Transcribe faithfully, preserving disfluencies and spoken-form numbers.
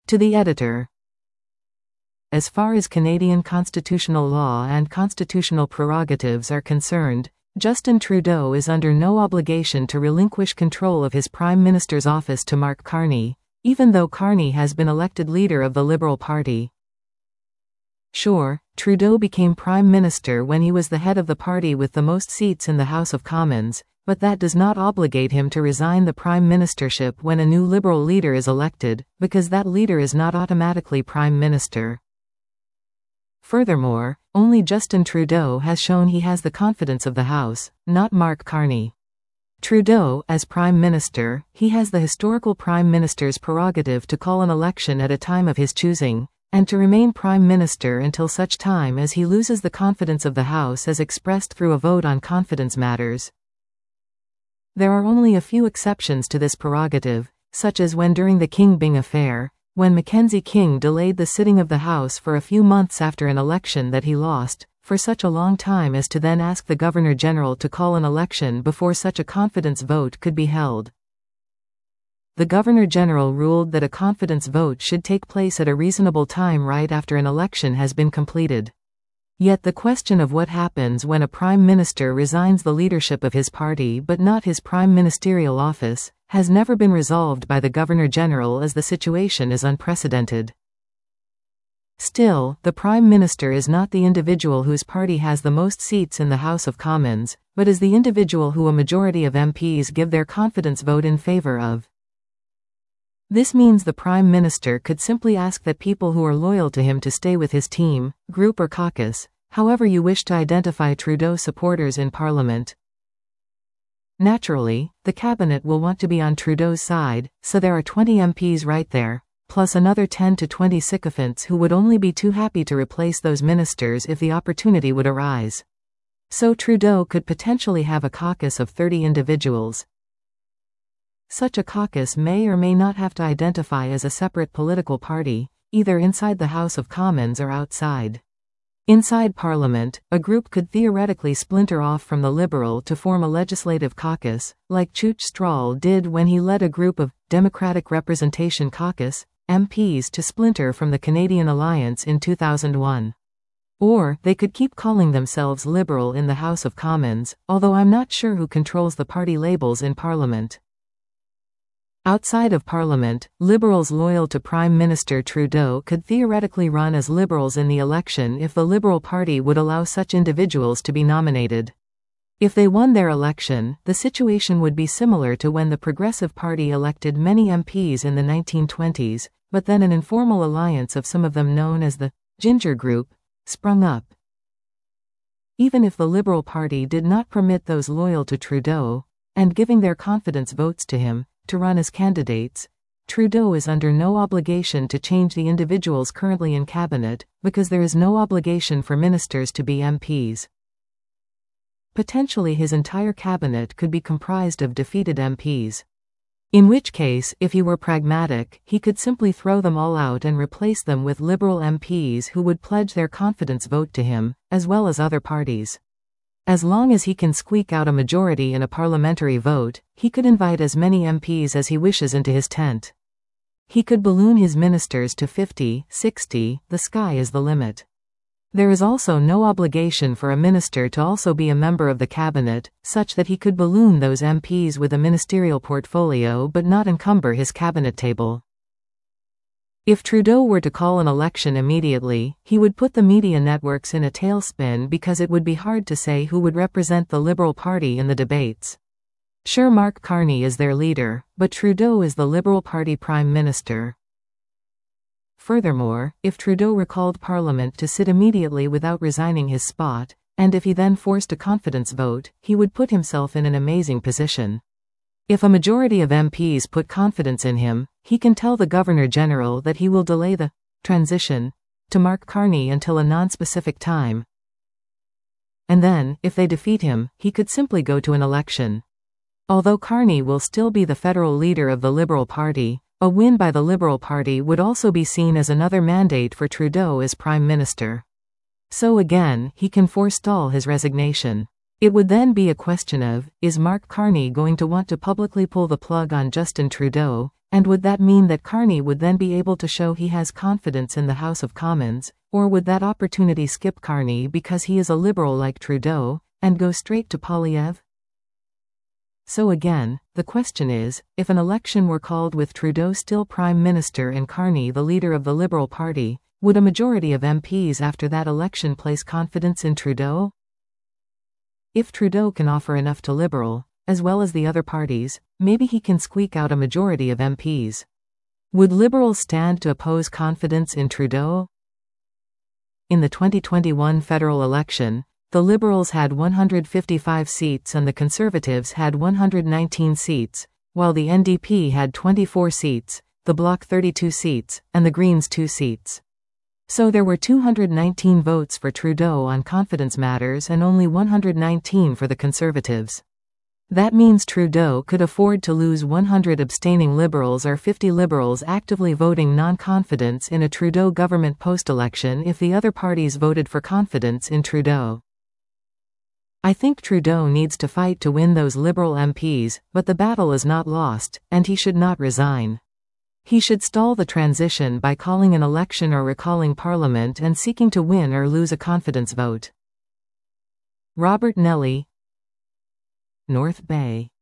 To the editor. As far as Canadian constitutional law and constitutional prerogatives are concerned, Justin Trudeau is under no obligation to relinquish control of his Prime Minister's office to Mark Carney, even though Carney has been elected leader of the Liberal Party. Sure, Trudeau became Prime Minister when he was the head of the party with the most seats in the House of Commons, but that does not obligate him to resign the Prime Ministership when a new Liberal leader is elected, because that leader is not automatically Prime Minister. Furthermore, only Justin Trudeau has shown he has the confidence of the House, not Mark Carney. Trudeau, as Prime Minister, he has the historical Prime Minister's prerogative to call an election at a time of his choosing, and to remain Prime Minister until such time as he loses the confidence of the House as expressed through a vote on confidence matters. There are only a few exceptions to this prerogative, such as when during the King-Byng affair, when Mackenzie King delayed the sitting of the House for a few months after an election that he lost, for such a long time as to then ask the Governor-General to call an election before such a confidence vote could be held. The Governor-General ruled that a confidence vote should take place at a reasonable time right after an election has been completed. Yet the question of what happens when a Prime Minister resigns the leadership of his party but not his prime ministerial office, has never been resolved by the Governor-General, as the situation is unprecedented. Still, the Prime Minister is not the individual whose party has the most seats in the House of Commons, but is the individual who a majority of M Ps give their confidence vote in favour of. This means the Prime Minister could simply ask that people who are loyal to him to stay with his team, group or caucus, however you wish to identify Trudeau supporters in Parliament. Naturally, the Cabinet will want to be on Trudeau's side, so there are twenty M Ps right there, plus another ten to twenty sycophants who would only be too happy to replace those ministers if the opportunity would arise. So Trudeau could potentially have a caucus of thirty individuals. Such a caucus may or may not have to identify as a separate political party, either inside the House of Commons or outside. Inside Parliament, a group could theoretically splinter off from the Liberal to form a legislative caucus, like Chooch Strahl did when he led a group of Democratic Representation Caucus M Ps to splinter from the Canadian Alliance in two thousand one. Or, they could keep calling themselves Liberal in the House of Commons, although I'm not sure who controls the party labels in Parliament. Outside of Parliament, Liberals loyal to Prime Minister Trudeau could theoretically run as Liberals in the election if the Liberal Party would allow such individuals to be nominated. If they won their election, the situation would be similar to when the Progressive Party elected many M Ps in the nineteen twenties, but then an informal alliance of some of them known as the Ginger Group sprung up. Even if the Liberal Party did not permit those loyal to Trudeau, and giving their confidence votes to him, to run as candidates, Trudeau is under no obligation to change the individuals currently in cabinet, because there is no obligation for ministers to be M Ps. Potentially his entire cabinet could be comprised of defeated M Ps. In which case, if he were pragmatic, he could simply throw them all out and replace them with Liberal M Ps who would pledge their confidence vote to him, as well as other parties. As long as he can squeak out a majority in a parliamentary vote, he could invite as many M Ps as he wishes into his tent. He could balloon his ministers to fifty, sixty, the sky is the limit. There is also no obligation for a minister to also be a member of the cabinet, such that he could balloon those M Ps with a ministerial portfolio but not encumber his cabinet table. If Trudeau were to call an election immediately, he would put the media networks in a tailspin because it would be hard to say who would represent the Liberal Party in the debates. Sure, Mark Carney is their leader, but Trudeau is the Liberal Party Prime Minister. Furthermore, if Trudeau recalled Parliament to sit immediately without resigning his spot, and if he then forced a confidence vote, he would put himself in an amazing position. If a majority of M Ps put confidence in him, he can tell the Governor-General that he will delay the transition to Mark Carney until a non-specific time. And then, if they defeat him, he could simply go to an election. Although Carney will still be the federal leader of the Liberal Party, a win by the Liberal Party would also be seen as another mandate for Trudeau as Prime Minister. So again, he can forestall his resignation. It would then be a question of, is Mark Carney going to want to publicly pull the plug on Justin Trudeau, and would that mean that Carney would then be able to show he has confidence in the House of Commons, or would that opportunity skip Carney because he is a liberal like Trudeau, and go straight to Poilievre? So again, the question is, if an election were called with Trudeau still Prime Minister and Carney the leader of the Liberal Party, would a majority of M Ps after that election place confidence in Trudeau? If Trudeau can offer enough to Liberal, as well as the other parties, maybe he can squeak out a majority of M Ps. Would Liberals stand to oppose confidence in Trudeau? In the twenty twenty-one federal election, the Liberals had one hundred fifty-five seats and the Conservatives had one hundred nineteen seats, while the N D P had twenty-four seats, the Bloc thirty-two seats, and the Greens two seats. So there were two hundred nineteen votes for Trudeau on confidence matters and only one hundred nineteen for the Conservatives. That means Trudeau could afford to lose one hundred abstaining Liberals or fifty Liberals actively voting non-confidence in a Trudeau government post-election if the other parties voted for confidence in Trudeau. I think Trudeau needs to fight to win those Liberal M Ps, but the battle is not lost, and he should not resign. He should stall the transition by calling an election or recalling Parliament and seeking to win or lose a confidence vote. Robert Nelly, North Bay.